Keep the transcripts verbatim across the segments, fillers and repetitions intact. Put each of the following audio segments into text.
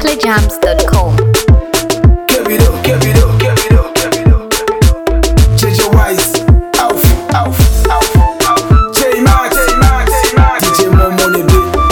coldplay jams dot com. Kevido, Kevido, Kevido, Kevido, Kevido. J J Wise, Alf, Alf, Alf, Alf. J Max, J Max, J Max. D J Momo on the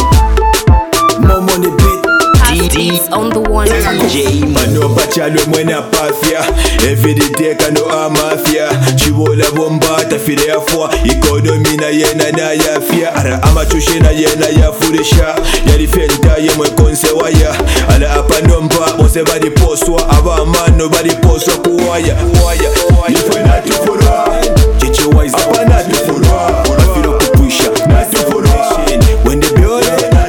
beat, Momo on the beat. D D on the one. D J Mano Bachalo Mwena Pafia. Every day kano a mafia. Chibola bomba tafire ya fwa. Economy na yena na ya fia. Ara amachushe na yena ya furisha. Yari fenta ye mwe konse waya. Ala apa nomba ose badi poswa. Aba mano badi poswa kuwaya. Waya, waya. Nifwe na tufura. Chiche wise apa na tufura. Afiro kupusha na tufura. When the building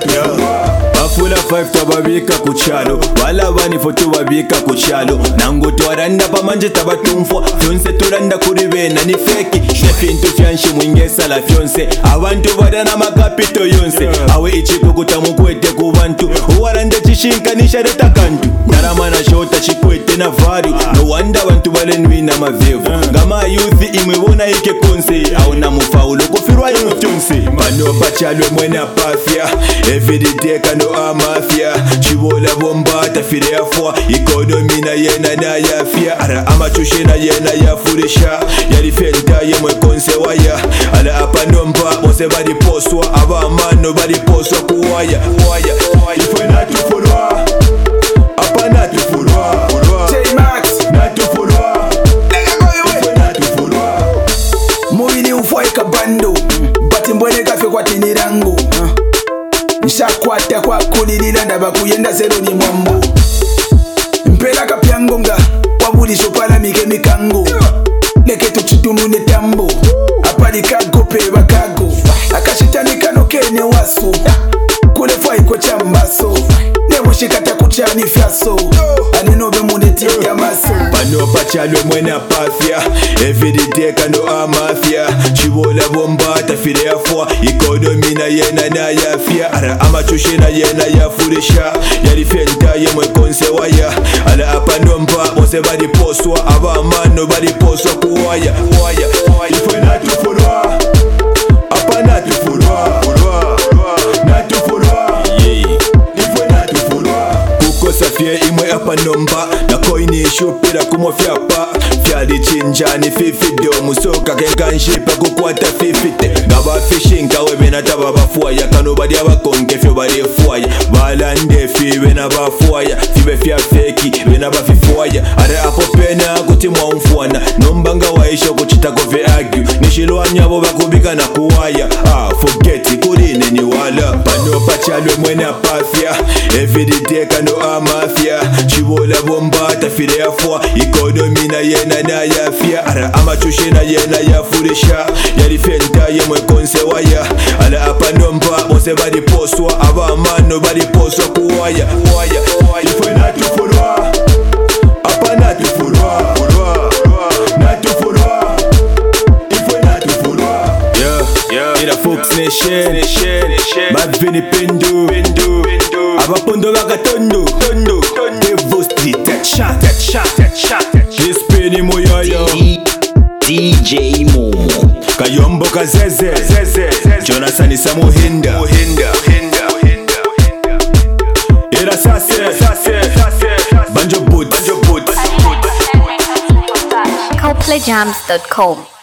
Afula five tababika kuchalo. Wala bani foto babika kuchalo. Nango tuaranda pa manje tabatumfwa. Fyonse turanda kuribena ni feki. Shefintu fyanshi mwingesa la fyonse. Abantu badana makapito yonse. Awe ichiku kutamukwete kubantu. Uwaranda chishinka nishareta kantu. Narama na shota chikwete na vari. No wanda bantu balenwi na mavevu. Gama yuthi imwebona ike konse. Au na mufaulu kufirwa imutunse. Mano pachalo mwena pafia. Every day kano a mafia. Chibola bomba tafire ya fwa. Economy na yena na ya fia. Ara amachushe na yena ya furisha. Yari fenta ye mwe konse waya. Ala apa nomba ose badi poswa. Aba mano badi poswa kuwaya. Waya, waya. Ifwe na tufurwa. Apa na tufurwa. J Max, Na tufurwa. Ifwe na tufurwa. Muini ufwa ikabando. Bati mbwene kafe kwa tinirango. Nshakwata kwa kulilila ndaba kuyenda zero ni mwambo. Mpela kapyango nga wabuli shopala mike mikango. Leke tuchitunu ne tambo. Apali kago pe bakago. Akashitani kano kene waso. Kule fwa iko chambaso. Newo shikata kuchani fyaso. Anino be muneti ya maso. Mano pachalo mwena pafia. Every day kano a mafia. Chibola bomba tafire ya fwa. Economy na yena na ya fia. Ara amachushe na yena ya furisha. Yari fenta ye mwe konse waya. Ala apa nomba ose badi poswa. Aba mano badi poswa kuwaya. Waya, waya. Ifwe na tufurwa. Apa na tufurwa. Na tufurwa. Ifwe na tufurwa. Kukosa fie imwe apa nomba. Na koini shupira kumo fyapa. Fyali chinjani fifido. Musoka kenkanshipa kukwata fifite. Gaba fishinka webe na taba bafuaya. Kano badi abakonke fyo badi fuaya. Balande fi wena bafuaya. Fibe fya feki wena bafifuaya. Are apo pena kuti mwa mfuana. Nombanga waisho kuchita kove argue. Nishilo anyabo bakubika na kuwaya. Ah forget kurine ni wala. Pano pachalo mwena pafia. Every day kano a mafia. Chibola bomba tafire ya fwa. Economy na yena na ya fia. Ara amachushe na yena ya furisha. Yari fenta ye mwe konse waya. Ala apa nomba ose badi poswa. Aba mano badi poswa kuwaya. Waya, waya. Ifwe na tufurwa. Apa na tufurwa. Na tufurwa. Ifwe na tufurwa. Yeah, yeah. Ira Fox Nation. Bad Vini Pindu. Abapondo bagatondo. Devo Street. That shot, that shot, that shot. This penny moyoyo. D J Momo Kayombo Kazeze. Jonathan Isamuhinda. Ira Sase. Banjo Boots. coldplay jams dot com.